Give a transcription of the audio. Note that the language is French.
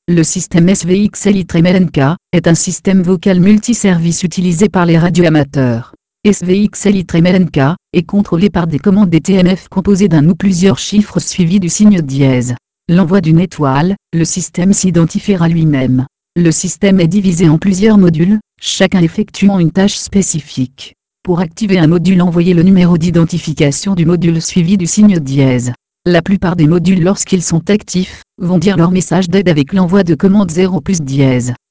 Le système SVXL-ITREMLNK est un système vocal multiservice utilisé par les radioamateurs. SVXL-ITREMLNK est contrôlé par des commandes DTMF composées d'un ou plusieurs chiffres suivis du signe dièse. L'envoi d'une étoile, le système s'identifiera lui-même. Le système est divisé en plusieurs modules, chacun effectuant une tâche spécifique. Pour activer un module, envoyez le numéro d'identification du module suivi du signe dièse. La plupart des modules, lorsqu'ils sont actifs, vont dire leur message d'aide avec l'envoi de commande 0 plus dièse.